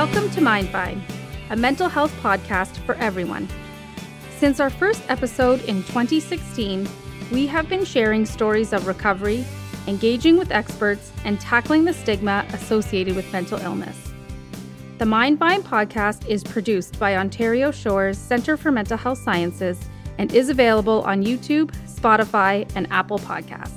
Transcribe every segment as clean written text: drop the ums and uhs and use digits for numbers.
Welcome to Mindvine, a mental health podcast for everyone. Since our first episode in 2016, we have been sharing stories of recovery, engaging with experts, and tackling the stigma associated with mental illness. The Mindvine podcast is produced by Ontario Shores Centre for Mental Health Sciences and is available on YouTube, Spotify, and Apple Podcasts.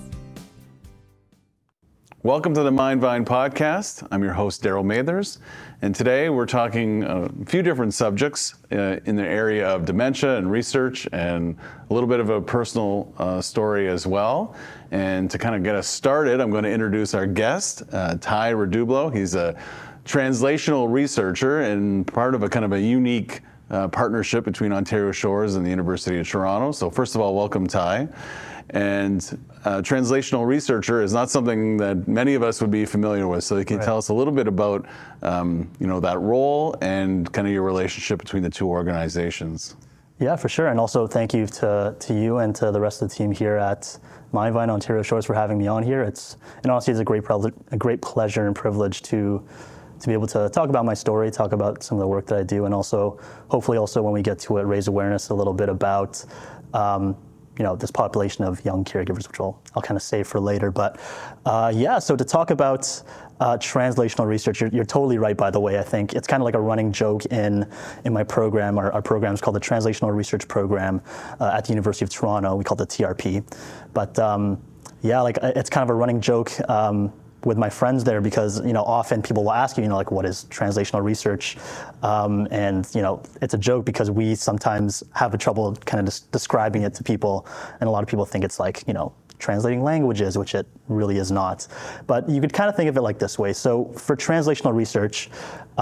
Welcome to the Mindvine podcast. I'm your host, Daryl Mathers, and today we're talking a few different subjects in the area of dementia and research and a little bit of a personal story as well. And to kind of get us started, I'm going to introduce our guest, Ty Redublo. He's a translational researcher and part of a kind of a unique partnership between Ontario Shores and the University of Toronto. So first of all, welcome, Ty. And translational researcher is not something that many of us would be familiar with. So you can tell us a little bit about, that role and kind of your relationship between the two organizations. Yeah, for sure. And also thank you to you and to the rest of the team here at Mindvine Ontario Shores for having me on here. Honestly, it's a great pleasure and privilege to be able to talk about my story, talk about some of the work that I do, and also hopefully also when we get to it, raise awareness a little bit about this population of young caregivers, which I'll kind of save for later. But so to talk about translational research, you're totally right, by the way. I think it's kind of like a running joke in my program. Our program is called the Translational Research Program at the University of Toronto. We call it the TRP. But it's kind of a running joke with my friends there because, often people will ask you, what is translational research? And it's a joke because we sometimes have a trouble kind of describing it to people. And a lot of people think it's like, translating languages, which it really is not. But you could kind of think of it like this way. So for translational research,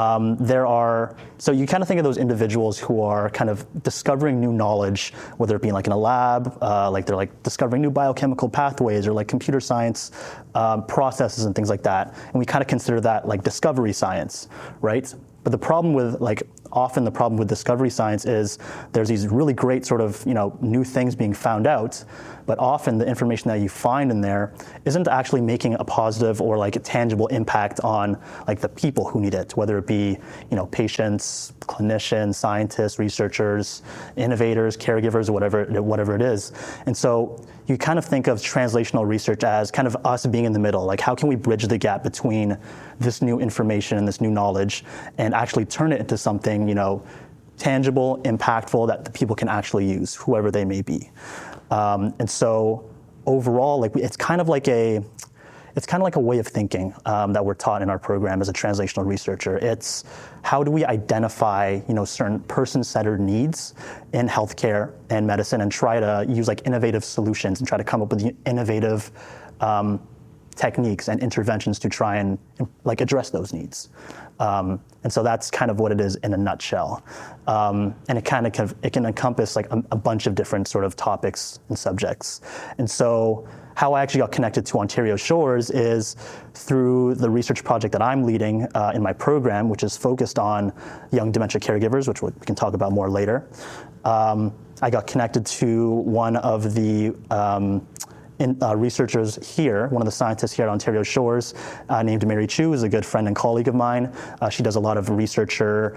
so you kind of think of those individuals who are kind of discovering new knowledge, whether it be like in a lab, they're like discovering new biochemical pathways or like computer science processes and things like that. And we kind of consider that like discovery science, right? But the problem with discovery science is there's these really great sort of, new things being found out, but often the information that you find in there isn't actually making a positive or like a tangible impact on like the people who need it, whether it be, patients, clinicians, scientists, researchers, innovators, caregivers, whatever it is. And so you kind of think of translational research as kind of us being in the middle, like how can we bridge the gap between this new information and this new knowledge and actually turn it into something, tangible, impactful that the people can actually use, whoever they may be. And so overall, it's kind of like a way of thinking that we're taught in our program as a translational researcher. It's how do we identify, certain person-centered needs in healthcare and medicine and try to use like innovative solutions and try to come up with innovative techniques and interventions to try and like address those needs. And so that's kind of what it is in a nutshell. And it can encompass like a bunch of different sort of topics and subjects. And so how I actually got connected to Ontario Shores is through the research project that I'm leading in my program, which is focused on young dementia caregivers, which we can talk about more later. I got connected to one of the researchers here, one of the scientists here at Ontario Shores, named Mary Chu, is a good friend and colleague of mine. She does a lot of research on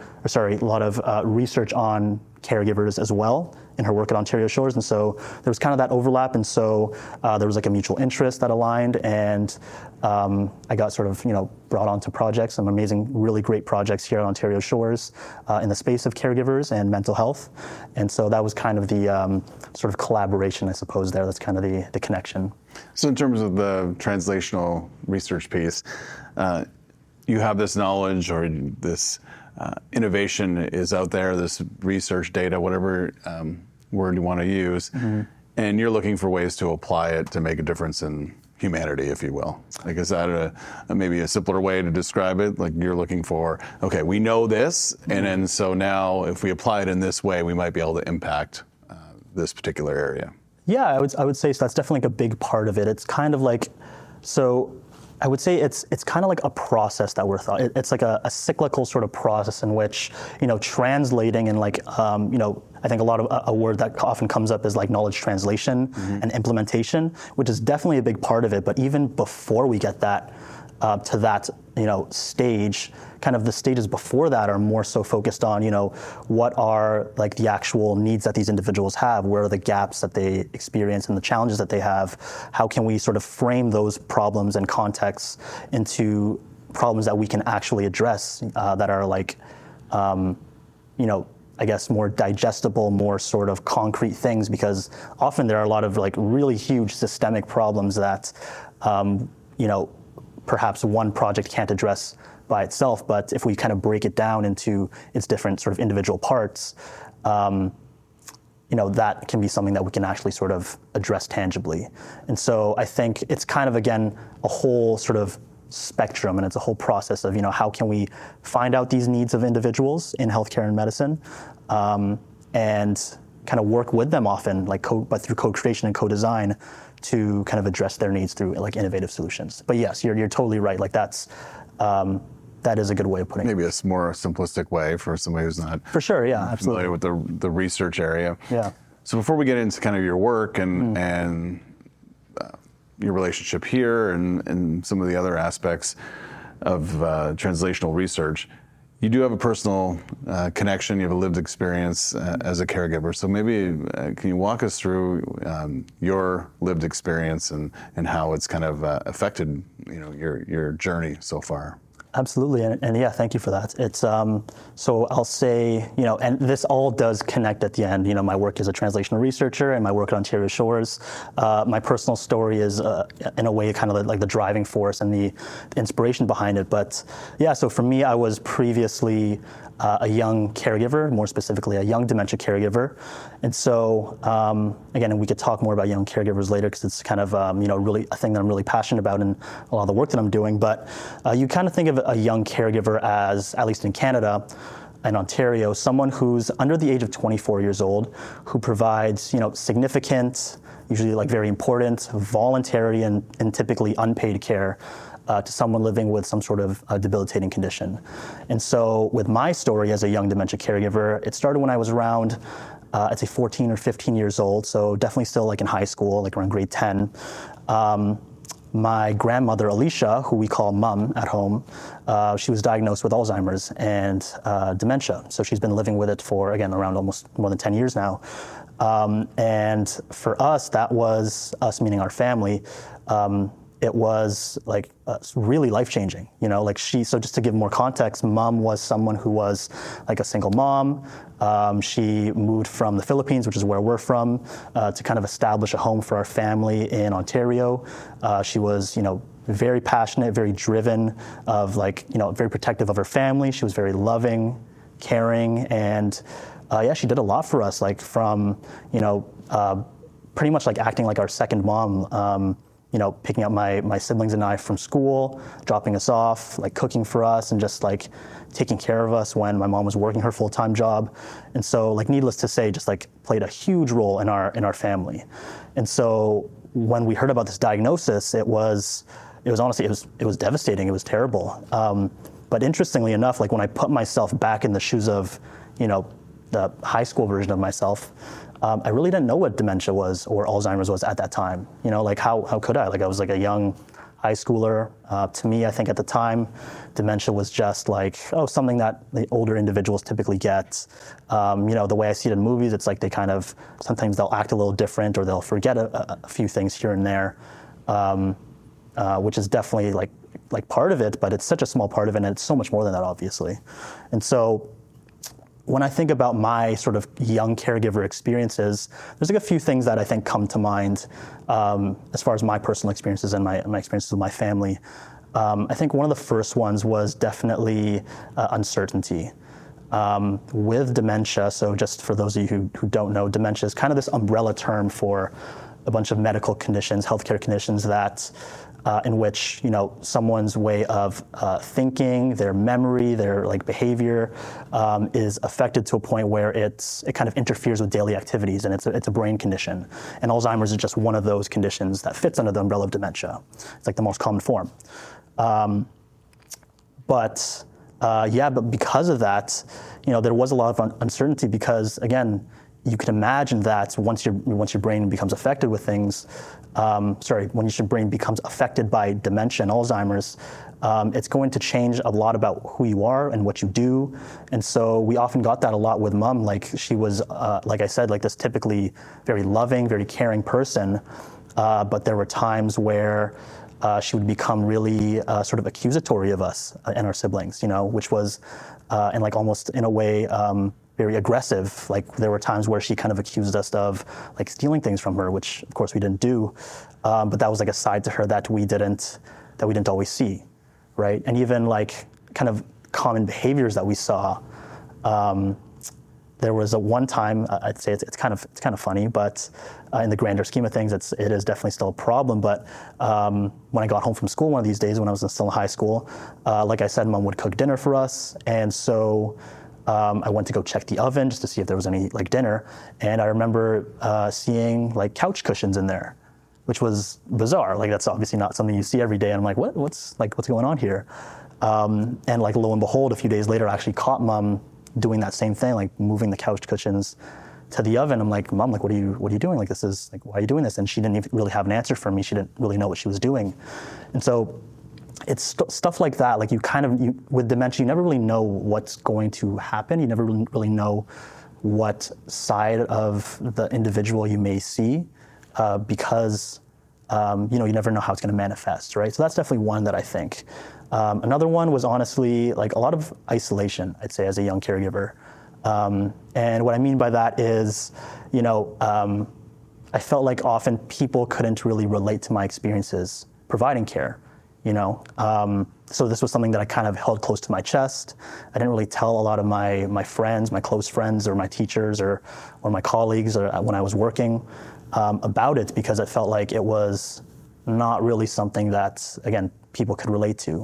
caregivers as well in her work at Ontario Shores. And so there was kind of that overlap. And so there was like a mutual interest that aligned. And I got sort of, brought onto projects, some amazing, really great projects here at Ontario Shores in the space of caregivers and mental health. And so that was kind of the sort of collaboration, I suppose, there. That's kind of the connection. So in terms of the translational research piece, you have this knowledge or this innovation is out there, this research data, whatever word you want to use, and you're looking for ways to apply it to make a difference in humanity, if you will. Like, is that maybe a simpler way to describe it? Like you're looking for, okay, we know this, and then so now if we apply it in this way, we might be able to impact this particular area. Yeah, I would say so. That's definitely like a big part of it. It's kind of like, so I would say it's kind of like a process that we're taught. It's like a cyclical sort of process in which, translating and like, I think a word that often comes up is like knowledge translation and implementation, which is definitely a big part of it. But even before we get that, to that, stage. Kind of the stages before that are more so focused on, what are like the actual needs that these individuals have, where are the gaps that they experience and the challenges that they have, how can we sort of frame those problems and contexts into problems that we can actually address, that are like, I guess more digestible, more sort of concrete things, because often there are a lot of like really huge systemic problems that, perhaps one project can't address by itself, but if we kind of break it down into its different sort of individual parts, that can be something that we can actually sort of address tangibly. And so I think it's kind of, again, a whole sort of spectrum, and it's a whole process of, how can we find out these needs of individuals in healthcare and medicine, and kind of work with them often, but through co-creation and co-design, to kind of address their needs through like innovative solutions. But yes, you're totally right. Like that is a good way of putting it. Maybe a more simplistic way for somebody who's not for sure, yeah, absolutely, familiar with the research area. Yeah. So before we get into kind of your work and your relationship here and some of the other aspects of translational research, you do have a personal connection. You have a lived experience as a caregiver. So maybe can you walk us through your lived experience and how it's kind of affected your journey so far? Absolutely, and yeah, thank you for that. It's so I'll say, and this all does connect at the end. My work as a translational researcher and my work at Ontario Shores. My personal story is, in a way, kind of like the driving force and the inspiration behind it. But yeah, so for me, I was previously a young caregiver, more specifically a young dementia caregiver. And so, again, and we could talk more about young caregivers later, because it's kind of, really a thing that I'm really passionate about in a lot of the work that I'm doing. But you kind of think of a young caregiver as, at least in Canada and Ontario, someone who's under the age of 24 years old, who provides, significant, usually like very important, voluntary and typically unpaid care to someone living with some sort of debilitating condition. And so with my story as a young dementia caregiver, it started when I was around, I'd say 14 or 15 years old, so definitely still like in high school, like around grade 10. My grandmother, Alicia, who we call Mum at home, she was diagnosed with Alzheimer's and dementia. So she's been living with it for, again, around almost more than 10 years now. And for us, that was, us meaning our family, it was like really life-changing, so just to give more context, Mom was someone who was like a single mom. She moved from the Philippines, which is where we're from, to kind of establish a home for our family in Ontario. She was, very passionate, very driven, very protective of her family. She was very loving, caring, and she did a lot for us, like from, pretty much like acting like our second mom. Picking up my siblings and I from school, dropping us off, like cooking for us, and just like taking care of us when my mom was working her full-time job. And so, like, needless to say, just like played a huge role in our family. And so when we heard about this diagnosis, it was honestly, it was devastating. It was terrible. But interestingly enough, like when I put myself back in the shoes of, the high school version of myself, I really didn't know what dementia was or Alzheimer's was at that time. Like how could I? Like I was like a young high schooler. To me, I think at the time, dementia was just like, something that the older individuals typically get. The way I see it in movies, it's like they kind of, sometimes they'll act a little different or they'll forget a few things here and there, which is definitely like part of it, but it's such a small part of it, and it's so much more than that, obviously. And so when I think about my sort of young caregiver experiences, there's like a few things that I think come to mind as far as my personal experiences and my experiences with my family. I think one of the first ones was definitely uncertainty. With dementia, so just for those of you who don't know, dementia is kind of this umbrella term for a bunch of medical conditions, healthcare conditions that in which someone's way of thinking, their memory, their like behavior is affected to a point where it kind of interferes with daily activities, and it's a brain condition. And Alzheimer's is just one of those conditions that fits under the umbrella of dementia. It's like the most common form. But because of that, there was a lot of uncertainty because, again, you can imagine that once your brain becomes affected with things, when your brain becomes affected by dementia and Alzheimer's, it's going to change a lot about who you are and what you do. And so we often got that a lot with Mom. Like she was, like I said, like this typically very loving, very caring person. But there were times where she would become really sort of accusatory of us and our siblings, which was, and like almost in a way, very aggressive. Like there were times where she kind of accused us of like stealing things from her, which of course we didn't do. But that was like a side to her that we didn't always see. Right, and even like kind of common behaviors that we saw. There was one time I'd say it's kind of funny, but in the grander scheme of things, it is definitely still a problem. But when I got home from school one of these days, when I was still in high school, like I said, Mom would cook dinner for us, and so I went to go check the oven just to see if there was any like dinner, and I remember seeing like couch cushions in there, which was bizarre. Like that's obviously not something you see every day. And I'm like, what's going on here? And like lo and behold, a few days later, I actually caught Mom doing that same thing, like moving the couch cushions to the oven. I'm like, Mom, like what are you doing? Like this is like, why are you doing this? And she didn't even really have an answer for me. She didn't really know what she was doing. And so it's stuff like that. Like with dementia, you never really know what's going to happen. You never really know what side of the individual you may see. Because you never know how it's going to manifest, right? So that's definitely one that I think. Another one was honestly like a lot of isolation, I'd say, as a young caregiver. And what I mean by that is, I felt like often people couldn't really relate to my experiences providing care, So this was something that I kind of held close to my chest. I didn't really tell a lot of my friends, my close friends, or my teachers, or my colleagues, or when I was working. About it, because it felt like it was not really something that, again, people could relate to.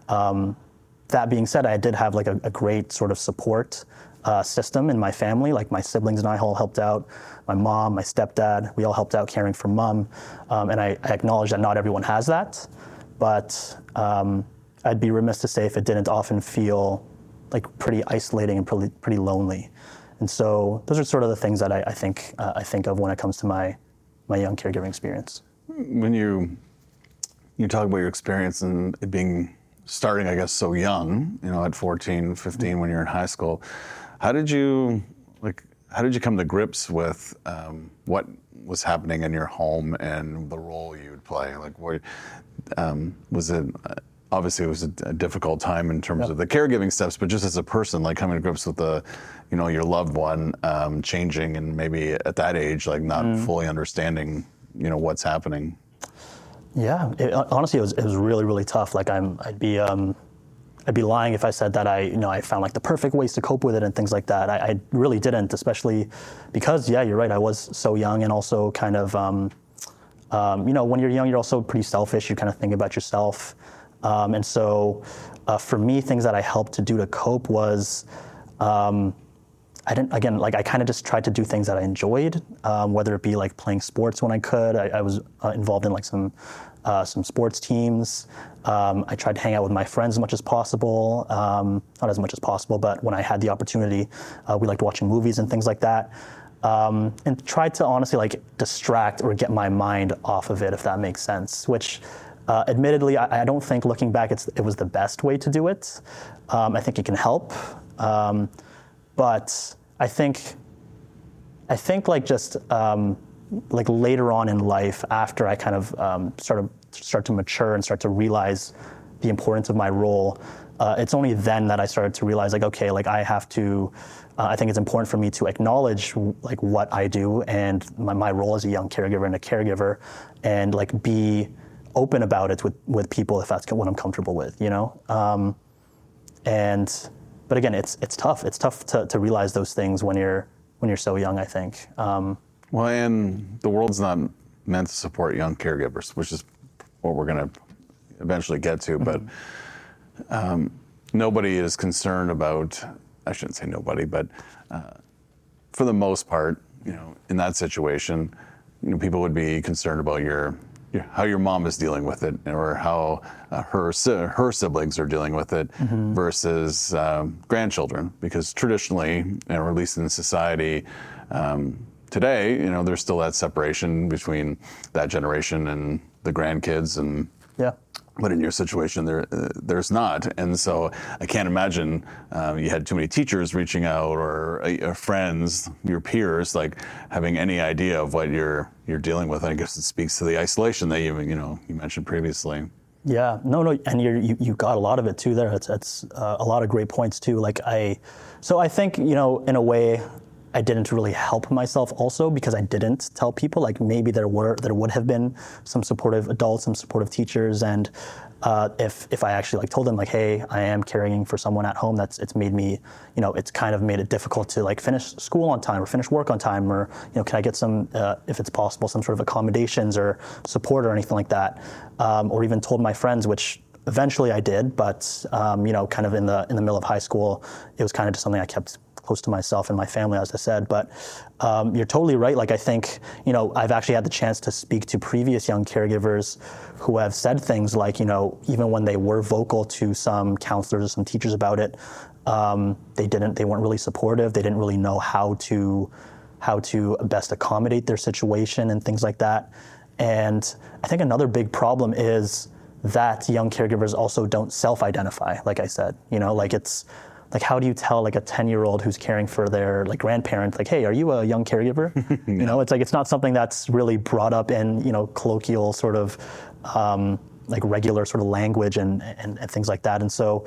That being said, I did have like a great sort of support system in my family. Like my siblings and I all helped out. My mom, my stepdad, we all helped out caring for Mom. And I acknowledge that not everyone has that, but I'd be remiss to say if it didn't often feel like pretty isolating and pretty lonely. And so those are sort of the things that I think of when it comes to my young caregiving experience. When you talk about your experience and it starting, I guess, so young, at 14, 15, when you're in high school, how did you come to grips with what was happening in your home and the role you would play? Like, was it? Obviously, it was a difficult time in terms of the caregiving steps, but just as a person, like coming to grips with your loved one changing, and maybe at that age, like not fully understanding, what's happening. Yeah, honestly, it was really, really tough. Like I'd be lying if I said that I found like the perfect ways to cope with it and things like that. I really didn't, especially because, yeah, you're right. I was so young, and also kind of, when you're young, you're also pretty selfish. You kind of think about yourself. And so for me, things that I helped to do to cope was, I kind of just tried to do things that I enjoyed, whether it be like playing sports when I could. I was involved in like some sports teams. I tried to hang out with my friends as much as possible, not as much as possible, but when I had the opportunity, we liked watching movies and things like that. And tried to honestly like distract or get my mind off of it, if that makes sense, which admittedly, I don't think looking back it was the best way to do it. I think it can help. But I think like just like later on in life, after I kind of start to mature and start to realize the importance of my role, it's only then that I started to realize like, okay, like I have to, I think it's important for me to acknowledge like what I do and my role as a young caregiver and a caregiver, and like be open about it with people if that's what I'm comfortable with, But again, it's tough. It's tough to realize those things when you're so young, I think. Well, and the world's not meant to support young caregivers, which is what we're going to eventually get to. But nobody is concerned about. I shouldn't say nobody, but for the most part, in that situation, people would be concerned about how your mom is dealing with it, or how her siblings are dealing with it, versus grandchildren, because traditionally, or at least in society, today, there's still that separation between that generation and the grandkids, and Yeah. but in your situation, there's not. And so I can't imagine you had too many teachers reaching out, or friends, your peers, like having any idea of what you're dealing with. I guess it speaks to the isolation that you mentioned previously. Yeah, no, and you got a lot of it too there. It's a lot of great points too. So I think, in a way, I didn't really help myself also because I didn't tell people. Like maybe there would have been some supportive adults, some supportive teachers, and if I actually told them hey, I am caring for someone at home, it's made me, it's kind of made it difficult to finish school on time or finish work on time, or can I get some, if it's possible, some sort of accommodations or support or anything like that, or even told my friends, which eventually I did, but kind of in the middle of high school, it was kind of just something I kept close to myself and my family, as I said. But you're totally right. I think, I've actually had the chance to speak to previous young caregivers who have said things like, even when they were vocal to some counselors or some teachers about it, they weren't really supportive. They didn't really know how to best accommodate their situation and things like that. And I think another big problem is that young caregivers also don't self-identify, like I said. It's how do you tell a 10-year-old who's caring for their grandparent, hey, are you a young caregiver? It's not something that's really brought up in colloquial sort of regular sort of language and things like that. And so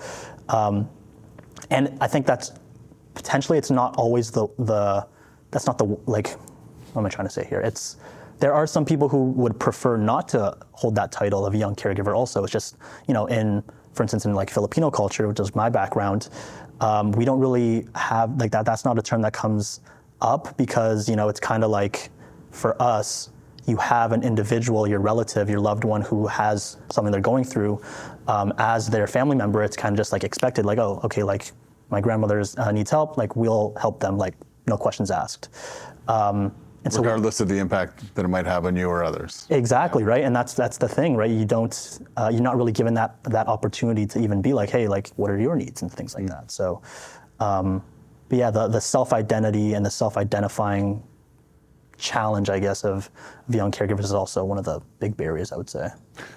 and I think that's potentially, it's not always that's not the what am I trying to say here? There are some people who would prefer not to hold that title of young caregiver also. It's just, for instance, in Filipino culture, which is my background, we don't really have that. That's not a term that comes up because, it's kind of for us, you have an individual, your relative, your loved one who has something they're going through as their family member. It's kind of just expected, oh, okay, my grandmother needs help, we'll help them, no questions asked. And regardless of the impact that it might have on you or others. Exactly, right? And that's the thing, right? You don't, you're not really given that opportunity to even be hey, what are your needs and things like that. So, but yeah, the self-identity and the self-identifying challenge, I guess, of young caregivers is also one of the big barriers, I would say.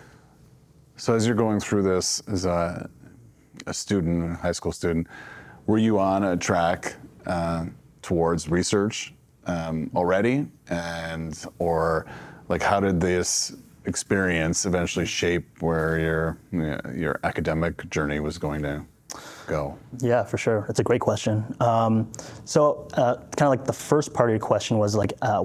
So as you're going through this as a student, a high school student, were you on a track towards research already, or how did this experience eventually shape where your academic journey was going to go? Yeah, for sure. It's a great question. So kind of the first part of your question was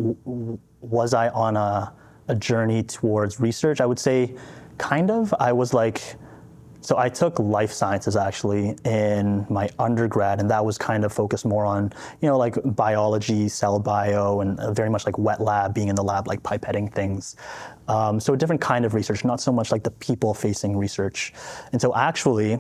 was I on a journey towards research? I would say kind of. I was so I took life sciences actually in my undergrad, and that was kind of focused more on, biology, cell bio, and very much wet lab, being in the lab, pipetting things. So a different kind of research, not so much the people-facing research. And so actually,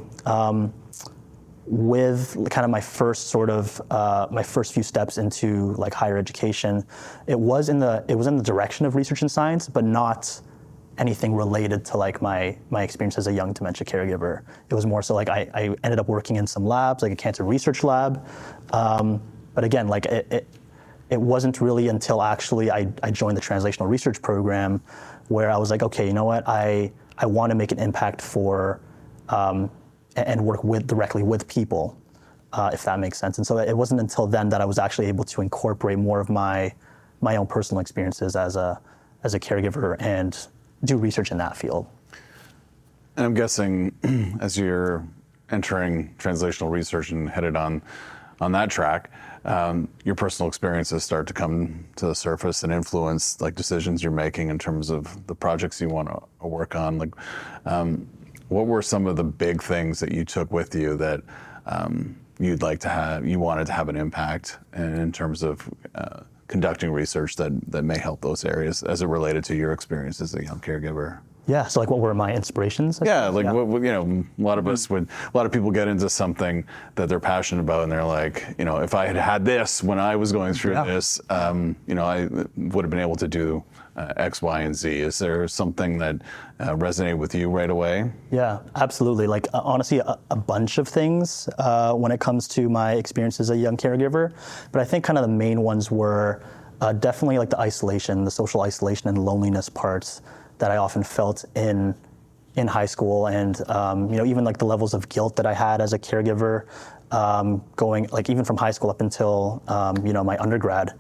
with kind of my first my first few steps into higher education, it was in the direction of research and science, but not anything related to my experience as a young dementia caregiver. It was more so I ended up working in some labs, a cancer research lab. But again, it wasn't really until actually I joined the translational research program where I was okay, you know what, I want to make an impact for and work directly with people, if that makes sense. And so it wasn't until then that I was actually able to incorporate more of my own personal experiences as a caregiver and do research in that field. And I'm guessing as you're entering translational research and headed on that track, your personal experiences start to come to the surface and influence decisions you're making in terms of the projects you want to work on. What were some of the big things that you took with you that you wanted to have an impact in terms of conducting research that may help those areas as it related to your experience as a young caregiver? Yeah, so what were my inspirations? Yeah, what, a lot of us a lot of people get into something that they're passionate about, and they're if I had this when I was going through this, I would have been able to do X, Y, and Z. Is there something that resonated with you right away? Yeah, absolutely. Honestly, a bunch of things when it comes to my experience as a young caregiver. But I think kind of the main ones were definitely like the isolation, the social isolation and loneliness parts that I often felt in high school, and even like the levels of guilt that I had as a caregiver, going like even from high school up until my undergrad.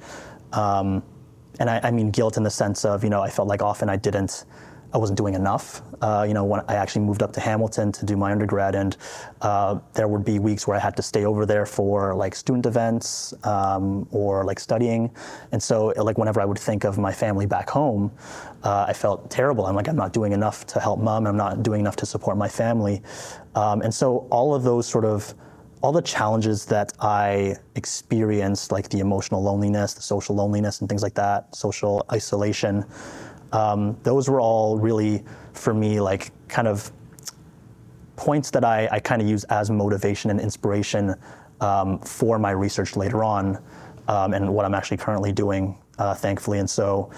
And I mean guilt in the sense of, I felt like often I wasn't doing enough. When I actually moved up to Hamilton to do my undergrad, and there would be weeks where I had to stay over there for like student events or like studying. And so like whenever I would think of my family back home, I felt terrible. I'm like, I'm not doing enough to help mom. I'm not doing enough to support my family. And so all of those all the challenges that I experienced, like the emotional loneliness, the social loneliness and things like that, social isolation, those were all really, for me, like kind of points that I kind of use as motivation and inspiration for my research later on, and what I'm actually currently doing, thankfully. And so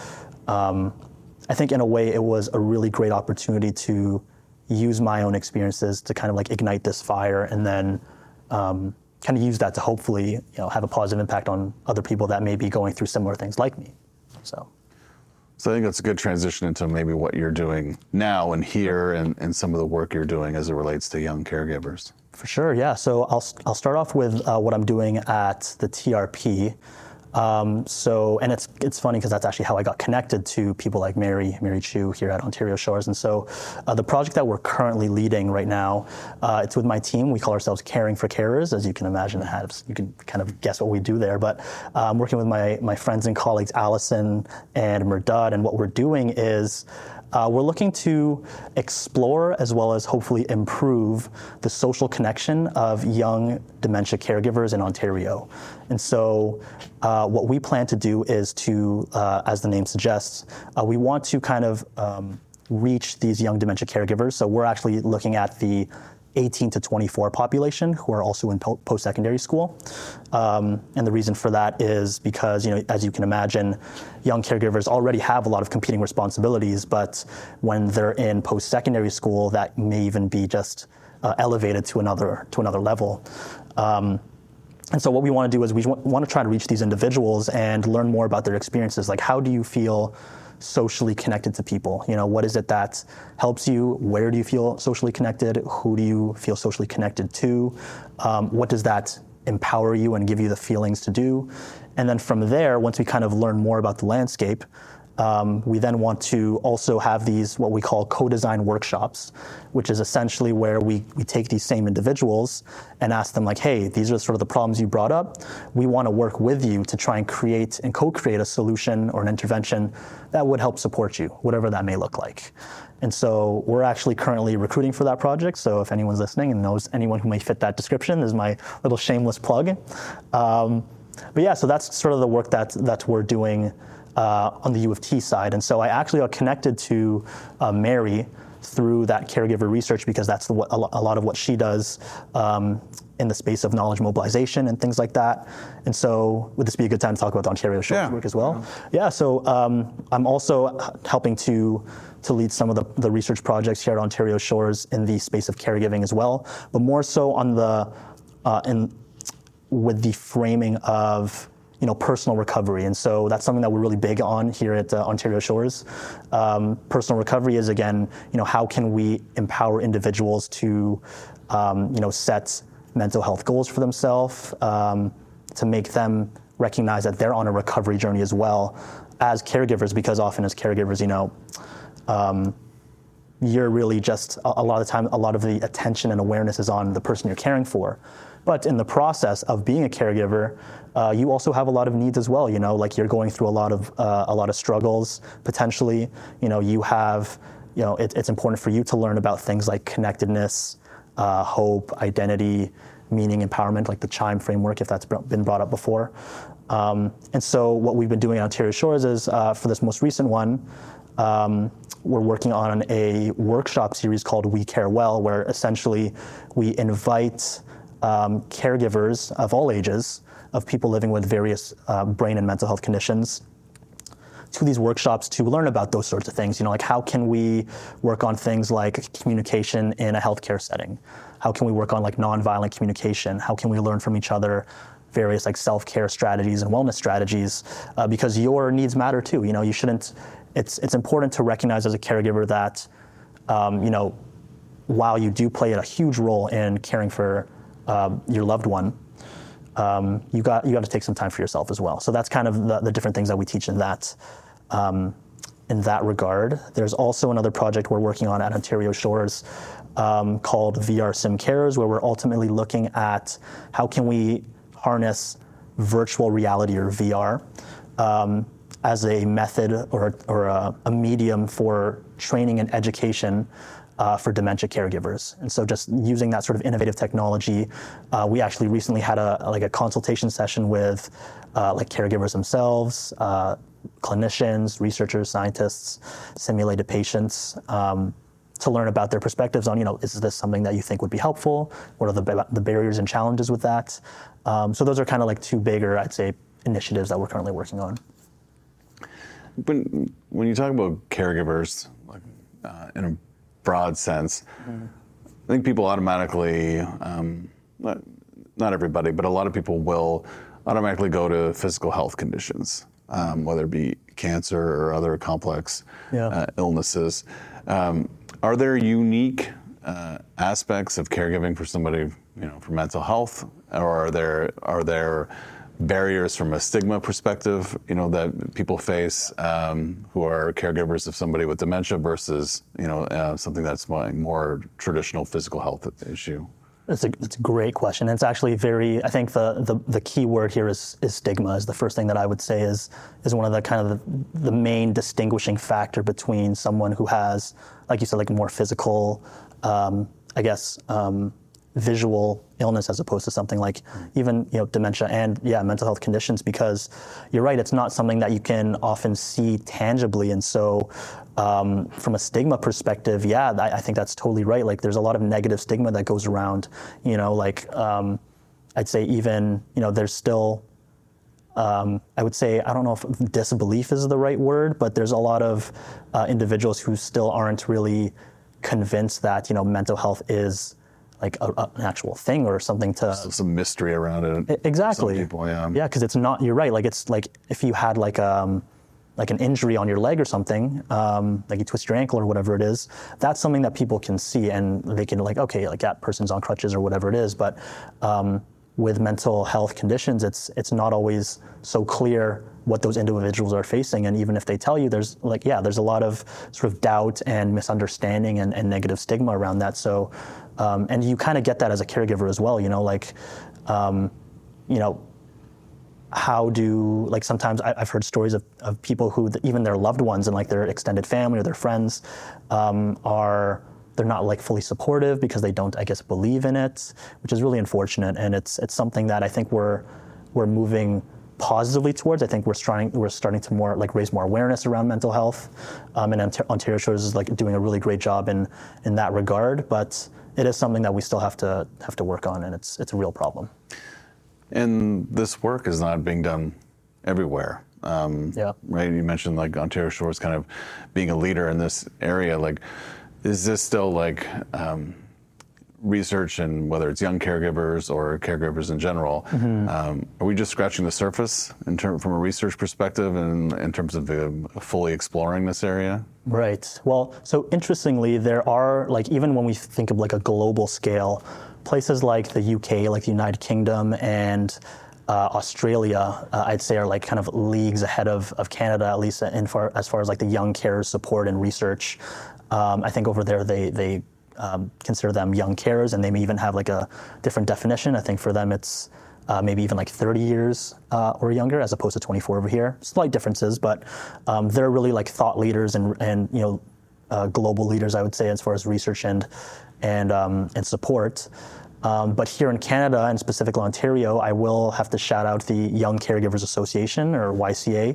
I think in a way it was a really great opportunity to use my own experiences to kind of like ignite this fire, and then kind of use that to hopefully have a positive impact on other people that may be going through similar things like me. So I think that's a good transition into maybe what you're doing now and here, and some of the work you're doing as it relates to young caregivers. For sure, yeah. So I'll start off with what I'm doing at the TRP. And it's funny because that's actually how I got connected to people like Mary Chu here at Ontario Shores. And so the project that we're currently leading right now, it's with my team. We call ourselves Caring for Carers. As you can imagine, you can kind of guess what we do there. But I'm working with my friends and colleagues, Allison and Merdad, and what we're doing is we're looking to explore as well as hopefully improve the social connection of young dementia caregivers in Ontario. And so what we plan to do is to, as the name suggests, we want to kind of reach these young dementia caregivers. So we're actually looking at the 18 to 24 population who are also in post-secondary school. And the reason for that is because, as you can imagine, young caregivers already have a lot of competing responsibilities, but when they're in post-secondary school, that may even be just elevated to another level. And so what we want to do is we want to try to reach these individuals and learn more about their experiences. Like, how do you feel socially connected to people? What is it that helps you? Where do you feel socially connected? Who do you feel socially connected to? What does that empower you and give you the feelings to do? And then from there, once we kind of learn more about the landscape, we then want to also have these, what we call co-design workshops, which is essentially where we take these same individuals and ask them like, hey, these are sort of the problems you brought up. We want to work with you to try and create and co-create a solution or an intervention that would help support you, whatever that may look like. And so we're actually currently recruiting for that project. So if anyone's listening and knows anyone who may fit that description, this is my little shameless plug. But yeah, so that's sort of the work that we're doing on the U of T side. And so I actually got connected to Mary through that caregiver research, because that's a lot of what she does in the space of knowledge mobilization and things like that. And so would this be a good time to talk about the Ontario Shores work as well? Yeah, so I'm also helping to lead some of the research projects here at Ontario Shores in the space of caregiving as well, but more so on with the framing of personal recovery. And so that's something that we're really big on here at Ontario Shores. Personal recovery is, again, how can we empower individuals to, set mental health goals for themselves, to make them recognize that they're on a recovery journey as well as caregivers, because often as caregivers, you're really just, a lot of the time, a lot of the attention and awareness is on the person you're caring for. But in the process of being a caregiver, you also have a lot of needs as well. Like you're going through a lot of struggles potentially. You have, it's important for you to learn about things like connectedness, hope, identity, meaning, empowerment, like the CHIME framework, if that's been brought up before. And so what we've been doing at Ontario Shores is, for this most recent one, we're working on a workshop series called We Care Well, where essentially we invite caregivers of all ages, of people living with various brain and mental health conditions, to these workshops to learn about those sorts of things. Like, how can we work on things like communication in a healthcare setting? How can we work on like nonviolent communication? How can we learn from each other various like self-care strategies and wellness strategies, because your needs matter too. You know, you shouldn't. It's important to recognize as a caregiver that, you know, while you do play a huge role in caring for your loved one, you got to take some time for yourself as well. So that's kind of the different things that we teach in that regard. There's also another project we're working on at Ontario Shores called VR Sim Cares, where we're ultimately looking at how can we harness virtual reality or VR as a method or a medium for training and education for dementia caregivers. And so just using that sort of innovative technology, we actually recently had a consultation session with like caregivers themselves, clinicians, researchers, scientists, simulated patients, to learn about their perspectives on, you know, is this something that you think would be helpful? What are the barriers and challenges with that? So those are kind of like two bigger, I'd say, initiatives that we're currently working on. When you talk about caregivers, like in a broad sense, I think people automatically, not everybody, but a lot of people will automatically go to physical health conditions, whether it be cancer or other complex illnesses. Are there unique aspects of caregiving for somebody, you know, for mental health, or are there barriers from a stigma perspective, you know, that people face who are caregivers of somebody with dementia versus, you know, something that's more traditional physical health issue? It's a great question. It's actually I think the key word here is stigma is the first thing that I would say is one of the kind of the main distinguishing factor between someone who has, like you said, like more physical, I guess, visual illness as opposed to something like even, you know, dementia and mental health conditions, because you're right, it's not something that you can often see tangibly. And so from a stigma perspective, I think that's totally right. Like there's a lot of negative stigma that goes around, you know, like I'd say even, you know, there's still, I would say, I don't know if disbelief is the right word, but there's a lot of individuals who still aren't really convinced that, you know, mental health is like an actual thing or something to... Some mystery around it. Exactly. Some people, Yeah, because it's not, you're right, like it's like if you had like an injury on your leg or something, like you twist your ankle or whatever it is, that's something that people can see and they can like, okay, like that person's on crutches or whatever it is. But with mental health conditions, it's not always so clear what those individuals are facing. And even if they tell you, there's a lot of sort of doubt and misunderstanding and negative stigma around that. So, and you kind of get that as a caregiver as well, you know, like, you know, how do, like sometimes I've heard stories of people who even their loved ones and like their extended family or their friends they're not like fully supportive because they don't, I guess, believe in it, which is really unfortunate. And it's something that I think we're moving positively towards. I think we're starting to more like raise more awareness around mental health, and Ontario Shores is like doing a really great job in that regard. But it is something that we still have to work on, and it's a real problem. And this work is not being done everywhere. Right? You mentioned like Ontario Shores kind of being a leader in this area. Like, is this still like research, and whether it's young caregivers or caregivers in general, are we just scratching the surface from a research perspective and in terms of fully exploring this area? Right. Well, so interestingly, there are, like, even when we think of like a global scale, places like the UK, like the United Kingdom and Australia, I'd say are like kind of leagues ahead of Canada, at least as far as like the young carers support and research. I think over there they consider them young carers, and they may even have like a different definition. I think for them it's maybe even like 30 years or younger, as opposed to 24 over here. Slight differences, but they're really like thought leaders and you know, global leaders, I would say, as far as research and support. But here in Canada, and specifically Ontario, I will have to shout out the Young Caregivers Association, or YCA.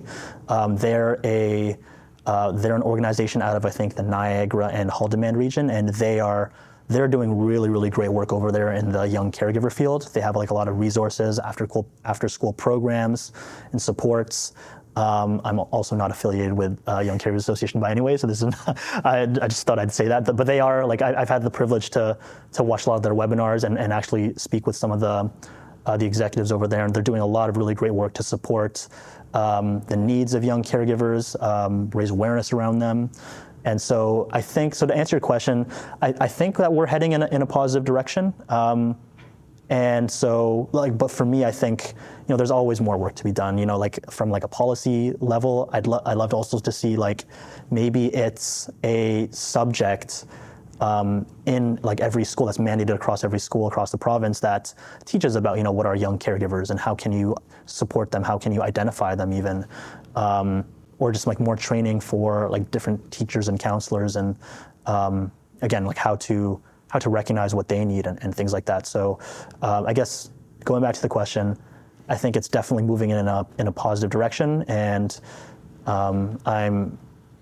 They're an organization out of, I think, the Niagara and Haldimand region, and they're doing really, really great work over there in the young caregiver field. They have like a lot of resources, after school programs and supports. I'm also not affiliated with Young Caregivers Association by any way, so this is I just thought I'd say that. But they are, like, I've had the privilege to watch a lot of their webinars and actually speak with some of the the executives over there, and they're doing a lot of really great work to support the needs of young caregivers, raise awareness around them. And so I think, so to answer your question, I think that we're heading in a positive direction. And so, but for me, I think, there's always more work to be done, from a policy level. I'd love also to see, maybe it's a subject in every school that's mandated across every school across the province that teaches about, what are young caregivers and how can you support them, how can you identify them even, or just more training for different teachers and counselors and again, how to recognize what they need and things like that. So I guess going back to the question, I think it's definitely moving in a positive direction, and I'm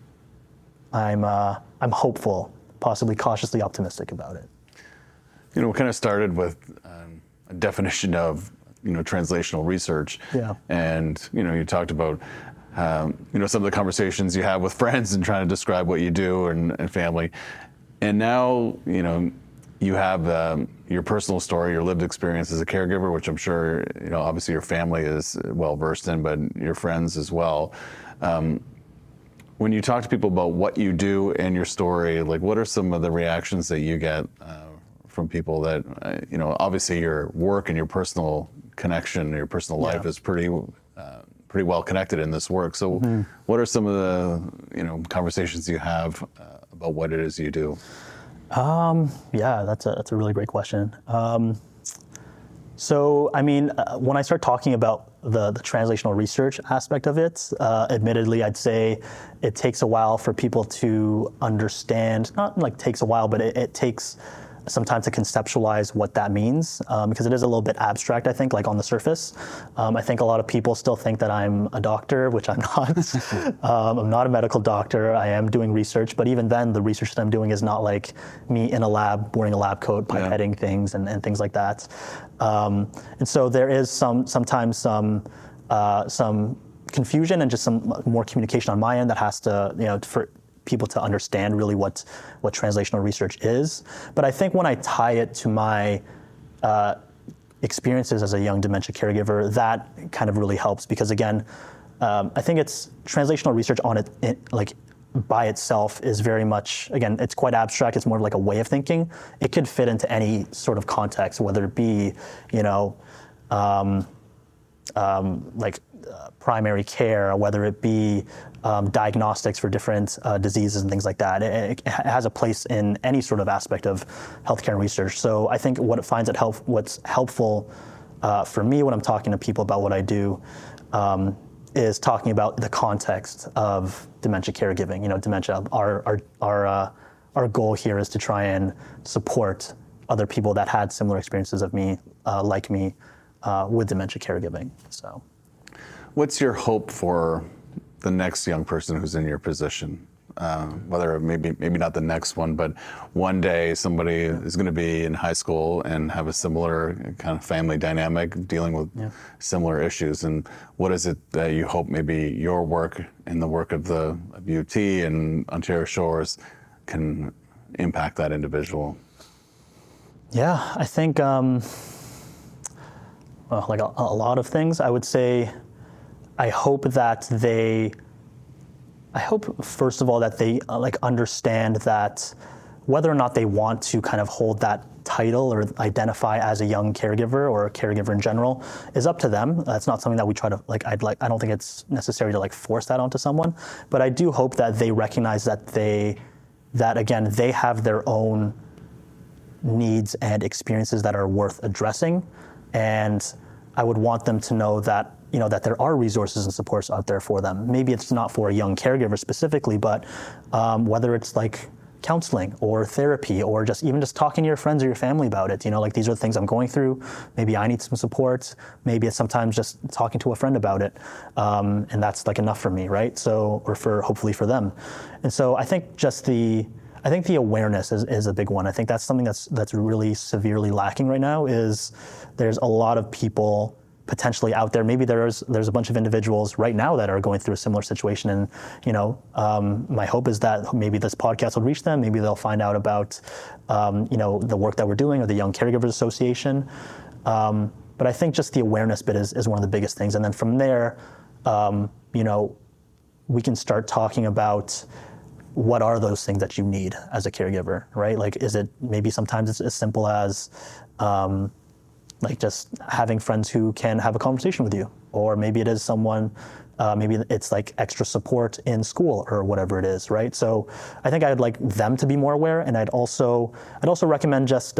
hopeful, possibly cautiously optimistic about it. We kind of started with a definition of translational research, and you talked about some of the conversations you have with friends and trying to describe what you do and family, and now you have your personal story, your lived experience as a caregiver, which I'm sure obviously your family is well versed in, but your friends as well. When you talk to people about what you do and your story, what are some of the reactions that you get from people that, obviously your work and your personal connection, your personal life is pretty well connected in this work. So what are some of the, conversations you have about what it is you do? That's a really great question. So, when I start talking about the translational research aspect of it, admittedly, I'd say it takes a while for people to understand, not takes a while, but it takes some time to conceptualize what that means, because it is a little bit abstract, I think, on the surface. I think a lot of people still think that I'm a doctor, which I'm not. I'm not a medical doctor. I am doing research, but even then, the research that I'm doing is not me in a lab wearing a lab coat, pipetting things and things like that. And so there is sometimes some confusion and just some more communication on my end that has to, for people to understand really what translational research is. But I think when I tie it to my experiences as a young dementia caregiver, that kind of really helps, because again, I think it's translational research on it by itself is very much, again, it's quite abstract. It's more of a way of thinking. It could fit into any sort of context, whether it be, primary care, whether it be diagnostics for different diseases and things like that. It has a place in any sort of aspect of healthcare research. So I think what's helpful for me when I'm talking to people about what I do is talking about the context of dementia caregiving. Dementia. Our goal here is to try and support other people that had similar experiences of me, like me, with dementia caregiving. So, what's your hope for the next young person who's in your position? Whether maybe not the next one, but one day somebody is going to be in high school and have a similar kind of family dynamic, dealing with similar issues. And what is it that you hope maybe your work and the work of UT and Ontario Shores can impact that individual? Yeah, I think a lot of things. I would say I hope first of all that they understand that whether or not they want to kind of hold that title or identify as a young caregiver or a caregiver in general is up to them. That's not something that we try to I don't think it's necessary to force that onto someone, but I do hope that they recognize that again they have their own needs and experiences that are worth addressing, and I would want them to know that that there are resources and supports out there for them. Maybe it's not for a young caregiver specifically, but whether it's counseling or therapy or just talking to your friends or your family about it. These are the things I'm going through. Maybe I need some support. Maybe it's sometimes just talking to a friend about it, and that's enough for me, right? So, or hopefully for them. And so I think the awareness is a big one. I think that's something that's really severely lacking right now. Is there's a lot of people potentially out there. Maybe there's a bunch of individuals right now that are going through a similar situation, and my hope is that maybe this podcast will reach them. Maybe they'll find out about the work that we're doing or the Young Caregivers Association. But I think just the awareness bit is one of the biggest things. And then from there, we can start talking about what are those things that you need as a caregiver, right? Like, is it maybe sometimes it's as simple as like just having friends who can have a conversation with you, or maybe it is someone, maybe it's like extra support in school or whatever it is, right? So I think I'd like them to be more aware, and I'd also recommend just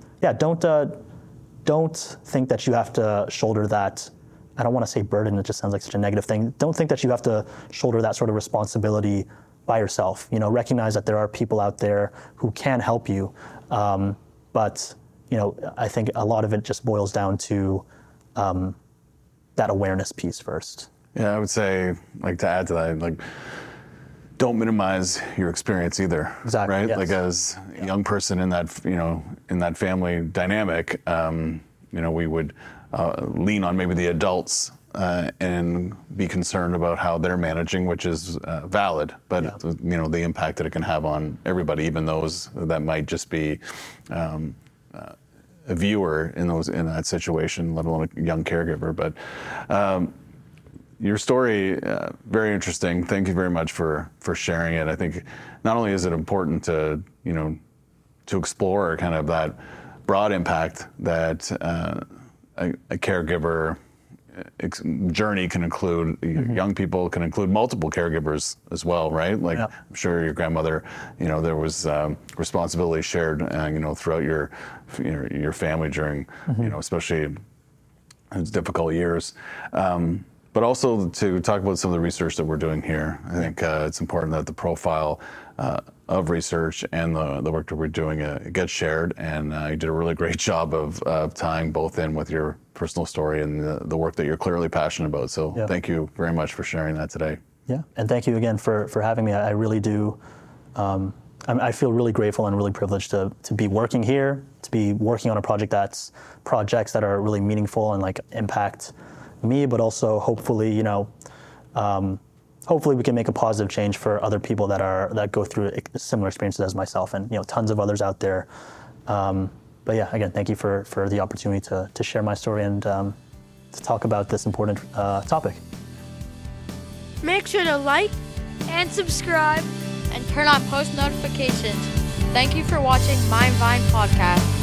don't think that you have to shoulder that. I don't want to say burden, it just sounds like such a negative thing. Don't think that you have to shoulder that sort of responsibility by yourself. Recognize that there are people out there who can help you. But I think a lot of it just boils down to that awareness piece first. Yeah, I would say, like, to add to that, like, don't minimize your experience either. Exactly. Right? Yes. Like, as a young person in that family dynamic, we would lean on maybe the adults and be concerned about how they're managing, which is valid. But the impact that it can have on everybody, even those that might just be a viewer in that situation, let alone a young caregiver. But your story, very interesting. Thank you very much for sharing it. I think not only is it important to explore kind of that broad impact that a caregiver journey can include. Young people can include multiple caregivers as well, right? Like, I'm sure your grandmother, there was responsibility shared, throughout your family during, especially in difficult years. But also to talk about some of the research that we're doing here. I think it's important that the profile of research and the work that we're doing gets shared. And you did a really great job of tying both in with your personal story and the work that you're clearly passionate about. So thank you very much for sharing that today. Yeah, and thank you again for having me. I really do. I feel really grateful and really privileged to be working here, to be working on projects that are really meaningful and like impact me, but also hopefully, hopefully we can make a positive change for other people that go through similar experiences as myself, and tons of others out there. But yeah, again, thank you for the opportunity to share my story and to talk about this important topic. Make sure to like and subscribe and turn on post notifications. Thank you for watching Mindvine Podcast.